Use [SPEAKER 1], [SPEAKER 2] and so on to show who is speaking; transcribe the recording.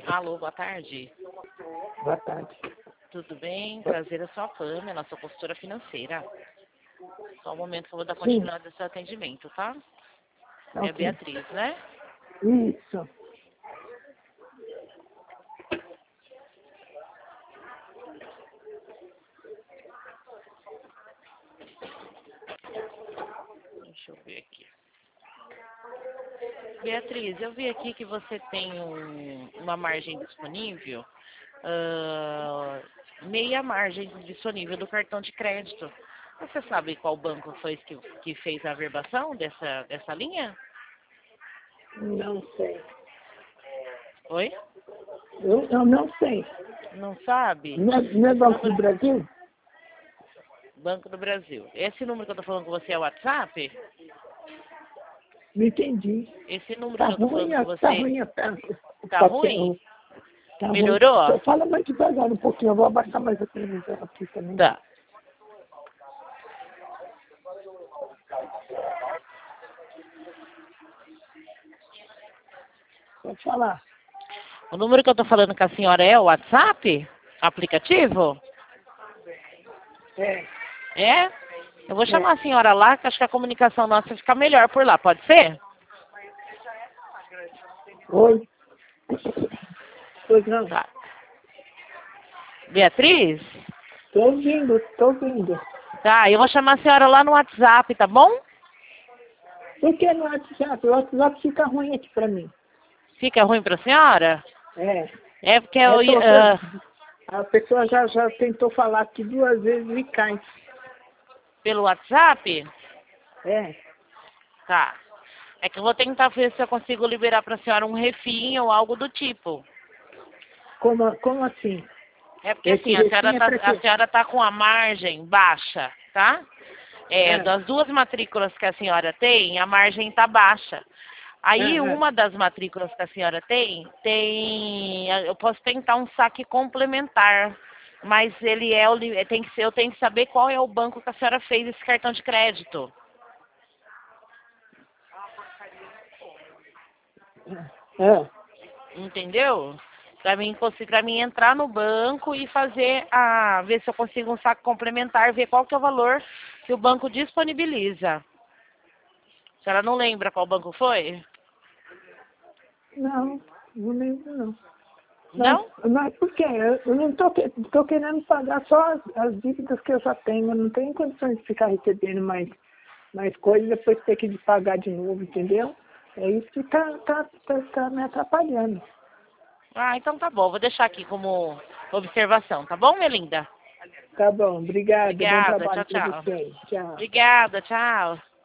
[SPEAKER 1] Alô, boa tarde.
[SPEAKER 2] Boa tarde.
[SPEAKER 1] Tudo bem? Prazer, eu sou a Pamela, sou consultora financeira. Só um momento que eu vou dar
[SPEAKER 2] Sim.
[SPEAKER 1] continuidade ao seu atendimento, tá? É a
[SPEAKER 2] Ok.
[SPEAKER 1] Beatriz, né?
[SPEAKER 2] Isso.
[SPEAKER 1] Deixa eu ver aqui. Beatriz, eu vi aqui que você tem uma margem disponível, meia margem disponível do cartão de crédito. Você sabe qual banco foi que fez a averbação dessa linha?
[SPEAKER 2] Não sei.
[SPEAKER 1] Oi?
[SPEAKER 2] Eu não sei.
[SPEAKER 1] Não sabe?
[SPEAKER 2] Não é
[SPEAKER 1] Esse
[SPEAKER 2] Banco do
[SPEAKER 1] número,
[SPEAKER 2] Brasil?
[SPEAKER 1] Banco do Brasil. Esse número que eu tô falando com você é o WhatsApp?
[SPEAKER 2] Não entendi.
[SPEAKER 1] Esse número
[SPEAKER 2] Tá
[SPEAKER 1] que eu tô
[SPEAKER 2] ruim,
[SPEAKER 1] falando com
[SPEAKER 2] tá
[SPEAKER 1] você,
[SPEAKER 2] ruim o
[SPEAKER 1] tá
[SPEAKER 2] papel.
[SPEAKER 1] ruim?
[SPEAKER 2] Tá ruim.
[SPEAKER 1] Melhorou?
[SPEAKER 2] Só fala mais devagar um pouquinho. Eu vou abaixar mais a televisão aqui também.
[SPEAKER 1] Tá.
[SPEAKER 2] Pode falar.
[SPEAKER 1] O número que eu tô falando com a senhora é o WhatsApp? Aplicativo?
[SPEAKER 2] É.
[SPEAKER 1] É? Eu vou chamar a senhora lá, que acho que a comunicação nossa fica melhor por lá, pode ser?
[SPEAKER 2] Oi. Pois não.
[SPEAKER 1] Tá. Beatriz?
[SPEAKER 2] Tô ouvindo, tô ouvindo.
[SPEAKER 1] Tá, eu vou chamar a senhora lá no WhatsApp, tá bom?
[SPEAKER 2] Por que no WhatsApp? O WhatsApp fica ruim aqui pra mim.
[SPEAKER 1] Fica ruim pra senhora?
[SPEAKER 2] É.
[SPEAKER 1] É porque eu...
[SPEAKER 2] A pessoa já tentou falar aqui 2 vezes e cai.
[SPEAKER 1] pelo WhatsApp?
[SPEAKER 2] É.
[SPEAKER 1] Tá. É que eu vou tentar ver se eu consigo liberar pra senhora um refim ou algo do tipo.
[SPEAKER 2] Como assim?
[SPEAKER 1] É porque
[SPEAKER 2] Esse
[SPEAKER 1] assim,
[SPEAKER 2] refim é pra
[SPEAKER 1] a
[SPEAKER 2] quê?
[SPEAKER 1] senhora tá com a margem baixa, tá? Das 2 matrículas que a senhora tem, a margem tá baixa. Aí uma das matrículas que a senhora eu posso tentar um saque complementar, mas eu tenho que saber qual é o banco que a senhora fez esse cartão de crédito.
[SPEAKER 2] É.
[SPEAKER 1] Entendeu? Pra mim entrar no banco e ver se eu consigo um saque complementar, ver qual que é o valor que o banco disponibiliza. A senhora não lembra qual banco foi?
[SPEAKER 2] Não lembro não.
[SPEAKER 1] Não?
[SPEAKER 2] Mas por quê? Eu não tô querendo pagar só as dívidas que eu já tenho. Eu não tenho condições de ficar recebendo mais coisas e depois ter que pagar de novo, entendeu? É isso que tá me atrapalhando.
[SPEAKER 1] Ah, então tá bom. Vou deixar aqui como observação, tá bom, minha linda?
[SPEAKER 2] Tá bom, obrigada. Bom
[SPEAKER 1] Obrigada.
[SPEAKER 2] trabalho
[SPEAKER 1] Tchau,
[SPEAKER 2] para
[SPEAKER 1] tchau.
[SPEAKER 2] vocês. Tchau.
[SPEAKER 1] Obrigada, tchau.